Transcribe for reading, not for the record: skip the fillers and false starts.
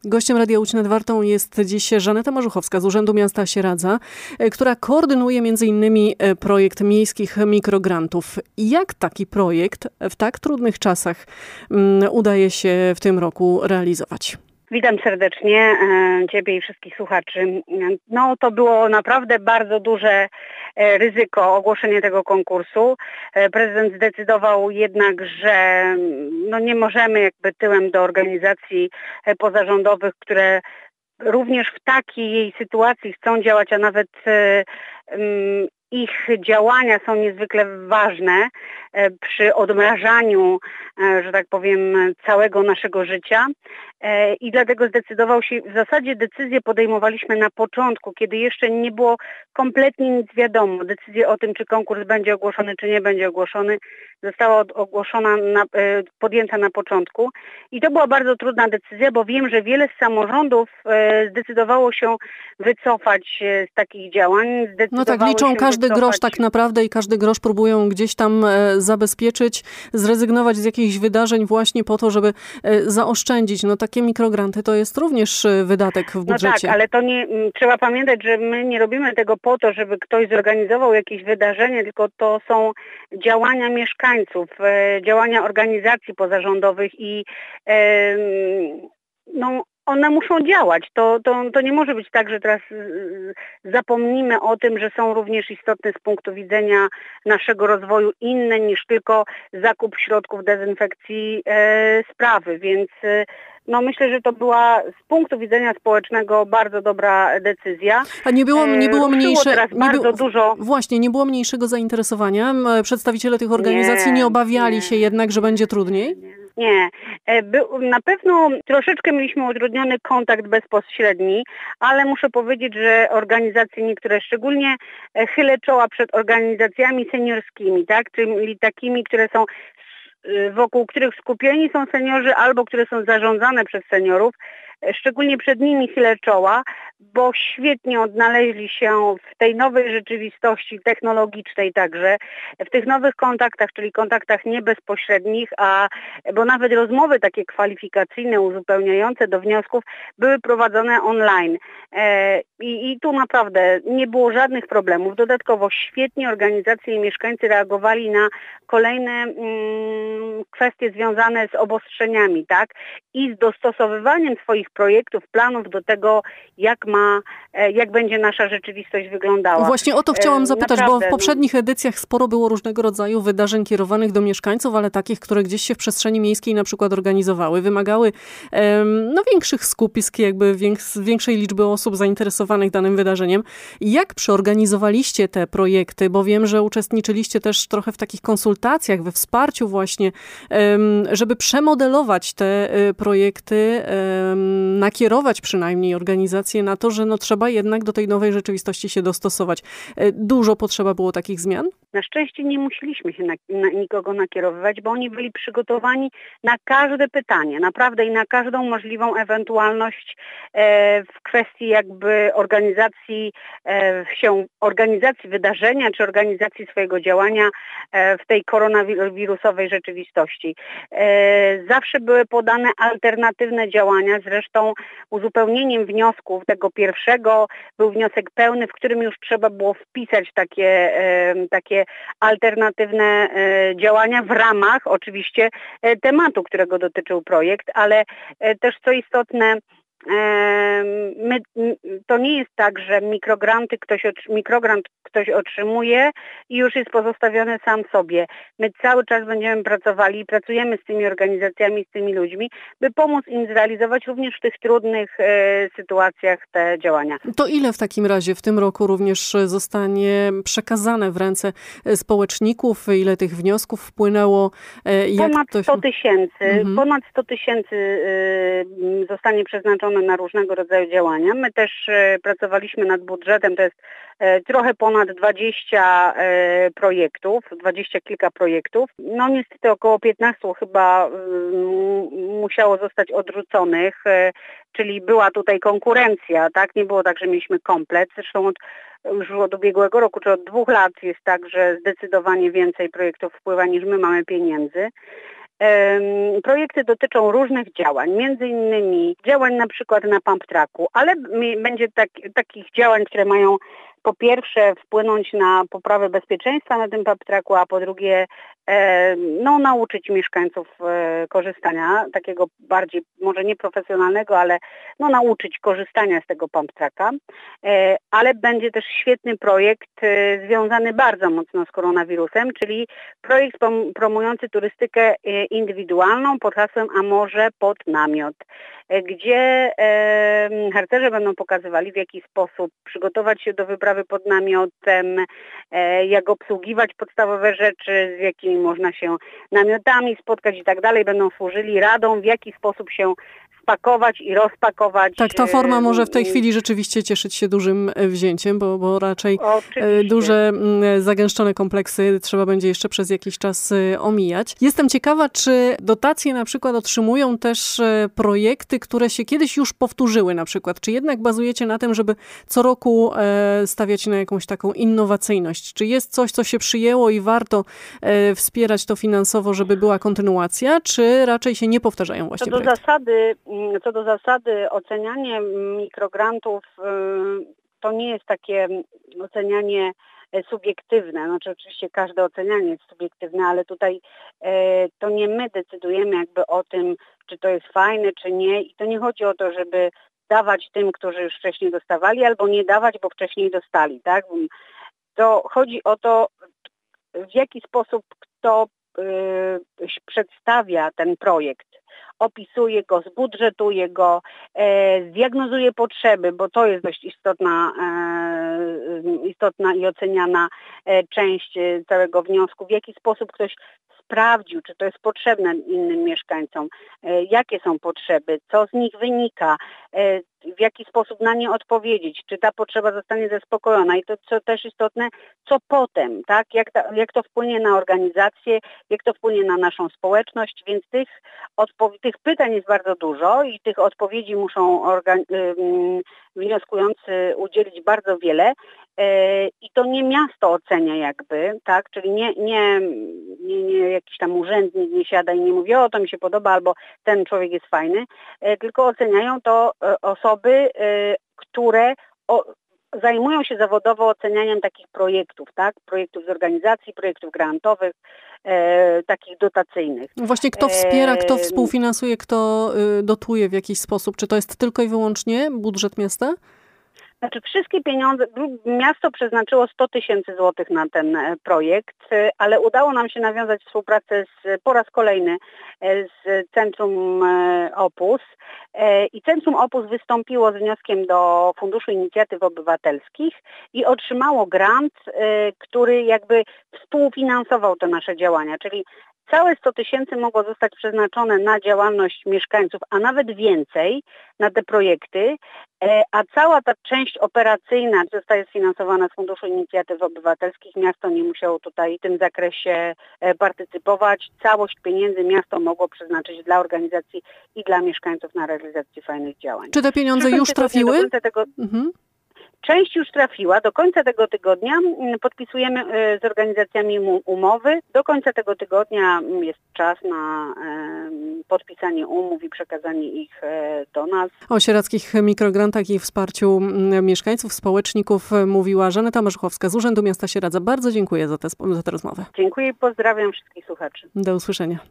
Gościem Radia Łódź nad Wartą jest dziś Żaneta Marzuchowska z Urzędu Miasta Sieradza, która koordynuje m.in. projekt miejskich mikrograntów. Jak taki projekt w tak trudnych czasach udaje się w tym roku realizować? Witam serdecznie Ciebie i wszystkich słuchaczy. No to było naprawdę bardzo duże ryzyko ogłoszenie tego konkursu. Prezydent zdecydował jednak, że nie możemy jakby tyłem do organizacji pozarządowych, które również w takiej sytuacji chcą działać, a nawet ich działania są niezwykle ważne przy odmrażaniu, że tak powiem, całego naszego życia i dlatego zdecydował się, w zasadzie decyzję podejmowaliśmy na początku, kiedy jeszcze nie było kompletnie nic wiadomo. Decyzja o tym, czy konkurs będzie ogłoszony, czy nie będzie ogłoszony, została podjęta na początku i to była bardzo trudna decyzja, bo wiem, że wiele z samorządów zdecydowało się wycofać z takich działań. No tak, liczą każdy grosz tak naprawdę i każdy grosz próbują gdzieś tam zabezpieczyć, zrezygnować z jakichś wydarzeń właśnie po to, żeby zaoszczędzić. No takie mikrogranty to jest również wydatek w budżecie. No tak, ale to nie, trzeba pamiętać, że my nie robimy tego po to, żeby ktoś zorganizował jakieś wydarzenie, tylko to są działania mieszkańców, działania organizacji pozarządowych i one muszą działać. To nie może być tak, że teraz zapomnimy o tym, że są również istotne z punktu widzenia naszego rozwoju inne niż tylko zakup środków dezynfekcji sprawy. Więc myślę, że to była z punktu widzenia społecznego bardzo dobra decyzja. A nie było nie było mniejszego zainteresowania? Przedstawiciele tych organizacji nie obawiali się jednak, że będzie trudniej? Nie. Na pewno troszeczkę mieliśmy utrudniony kontakt bezpośredni, ale muszę powiedzieć, że organizacje niektóre, szczególnie chylę czoła przed organizacjami seniorskimi, tak, czyli takimi, które są wokół których skupieni są seniorzy albo które są zarządzane przez seniorów, szczególnie przed nimi chylę czoła, bo świetnie odnaleźli się w tej nowej rzeczywistości technologicznej także, w tych nowych kontaktach, czyli kontaktach niebezpośrednich, bo nawet rozmowy takie kwalifikacyjne, uzupełniające do wniosków były prowadzone online. I tu naprawdę nie było żadnych problemów. Dodatkowo świetnie organizacje i mieszkańcy reagowali na kolejne kwestie związane z obostrzeniami, tak? I z dostosowywaniem swoich projektów, planów do tego, jak będzie nasza rzeczywistość wyglądała. Właśnie o to chciałam zapytać, bo w poprzednich edycjach sporo było różnego rodzaju wydarzeń kierowanych do mieszkańców, ale takich, które gdzieś się w przestrzeni miejskiej na przykład organizowały, wymagały większych skupisk, jakby większej liczby osób zainteresowanych danym wydarzeniem. Jak przeorganizowaliście te projekty? Bo wiem, że uczestniczyliście też trochę w takich konsultacjach, we wsparciu właśnie, żeby przemodelować te projekty, nakierować przynajmniej organizacje na to, że trzeba jednak do tej nowej rzeczywistości się dostosować. Dużo potrzeba było takich zmian? Na szczęście nie musieliśmy się na nikogo nakierowywać, bo oni byli przygotowani na każde pytanie, naprawdę i na każdą możliwą ewentualność w kwestii jakby organizacji wydarzenia, czy organizacji swojego działania w tej koronawirusowej rzeczywistości. Zawsze były podane alternatywne działania, zresztą uzupełnieniem wniosków tego pierwszego był wniosek pełny, w którym już trzeba było wpisać takie alternatywne działania w ramach oczywiście tematu, którego dotyczył projekt, ale też co istotne, to nie jest tak, że mikrogrant ktoś otrzymuje i już jest pozostawiony sam sobie. My cały czas będziemy pracowali i pracujemy z tymi organizacjami, z tymi ludźmi, by pomóc im zrealizować również w tych trudnych sytuacjach te działania. To ile w takim razie w tym roku również zostanie przekazane w ręce społeczników? Ile tych wniosków wpłynęło? Ponad 100 tysięcy. Ponad 100 tysięcy zostanie przeznaczone na różnego rodzaju działania. My też pracowaliśmy nad budżetem, to jest trochę ponad 20 projektów, 20 kilka projektów. Niestety około 15 chyba musiało zostać odrzuconych, czyli była tutaj konkurencja, tak? Nie było tak, że mieliśmy komplet. Zresztą już od ubiegłego roku, czy od 2 lat jest tak, że zdecydowanie więcej projektów wpływa niż my mamy pieniędzy. Projekty dotyczą różnych działań, między innymi działań na przykład na pump tracku, ale będzie takich działań, które mają po pierwsze wpłynąć na poprawę bezpieczeństwa na tym pump tracku, a po drugie nauczyć mieszkańców korzystania, takiego bardziej może nie profesjonalnego, ale nauczyć korzystania z tego pump tracka. Ale będzie też świetny projekt związany bardzo mocno z koronawirusem, czyli projekt promujący turystykę indywidualną pod hasłem A może pod namiot, gdzie harcerze będą pokazywali, w jaki sposób przygotować się do wyprawy pod namiotem, jak obsługiwać podstawowe rzeczy, z jakimi można się namiotami spotkać i tak dalej. Będą służyli radą, w jaki sposób się spakować i rozpakować. Tak, ta forma może w tej chwili rzeczywiście cieszyć się dużym wzięciem, bo raczej oczywiście duże, zagęszczone kompleksy trzeba będzie jeszcze przez jakiś czas omijać. Jestem ciekawa, czy dotacje na przykład otrzymują też projekty, które się kiedyś już powtórzyły na przykład. Czy jednak bazujecie na tym, żeby co roku stawiać na jakąś taką innowacyjność? Czy jest coś, co się przyjęło i warto wspierać to finansowo, żeby była kontynuacja, czy raczej się nie powtarzają właśnie projekty? Co do zasady ocenianie mikrograntów to nie jest takie ocenianie subiektywne. Znaczy oczywiście każde ocenianie jest subiektywne, ale tutaj to nie my decydujemy jakby o tym, czy to jest fajne, czy nie. I to nie chodzi o to, żeby dawać tym, którzy już wcześniej dostawali, albo nie dawać, bo wcześniej dostali, tak? To chodzi o to, w jaki sposób kto przedstawia ten projekt. Opisuje go, zbudżetuje go, zdiagnozuje potrzeby, bo to jest dość istotna i oceniana część całego wniosku, w jaki sposób ktoś sprawdził, czy to jest potrzebne innym mieszkańcom, jakie są potrzeby, co z nich wynika, w jaki sposób na nie odpowiedzieć, czy ta potrzeba zostanie zaspokojona i to, co też istotne, co potem, tak? Jak to wpłynie na organizację, jak to wpłynie na naszą społeczność, więc tych pytań jest bardzo dużo i tych odpowiedzi muszą wnioskujący udzielić bardzo wiele i to nie miasto ocenia jakby, tak? Czyli nie jakiś tam urzędnik nie siada i nie mówi, o to mi się podoba albo ten człowiek jest fajny, tylko oceniają to osoby, które zajmują się zawodowo ocenianiem takich projektów, tak? Projektów z organizacji, projektów grantowych, takich dotacyjnych. Właśnie kto wspiera, kto współfinansuje, kto dotuje w jakiś sposób? Czy to jest tylko i wyłącznie budżet miasta? Znaczy wszystkie pieniądze, miasto przeznaczyło 100 000 złotych na ten projekt, ale udało nam się nawiązać współpracę po raz kolejny z Centrum Opus i Centrum Opus wystąpiło z wnioskiem do Funduszu Inicjatyw Obywatelskich i otrzymało grant, który jakby współfinansował te nasze działania, czyli całe 100 000 mogło zostać przeznaczone na działalność mieszkańców, a nawet więcej na te projekty, a cała ta część operacyjna zostaje sfinansowana z Funduszu Inicjatyw Obywatelskich. Miasto nie musiało tutaj w tym zakresie partycypować. Całość pieniędzy miasto mogło przeznaczyć dla organizacji i dla mieszkańców na realizację fajnych działań. Czy te pieniądze już trafiły? Część już trafiła. Do końca tego tygodnia podpisujemy z organizacjami umowy. Do końca tego tygodnia jest czas na podpisanie umów i przekazanie ich do nas. O sierackich mikrograntach i wsparciu mieszkańców, społeczników mówiła Żaneta Marzuchowska z Urzędu Miasta Sieradza. Bardzo dziękuję za tę rozmowę. Dziękuję i pozdrawiam wszystkich słuchaczy. Do usłyszenia.